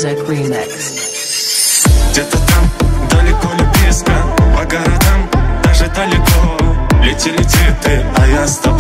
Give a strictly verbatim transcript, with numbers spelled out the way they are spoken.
Music Remix. Где-то там, далеко ли близко, по городам, даже далеко. Лети, лети ты, а я с тобой.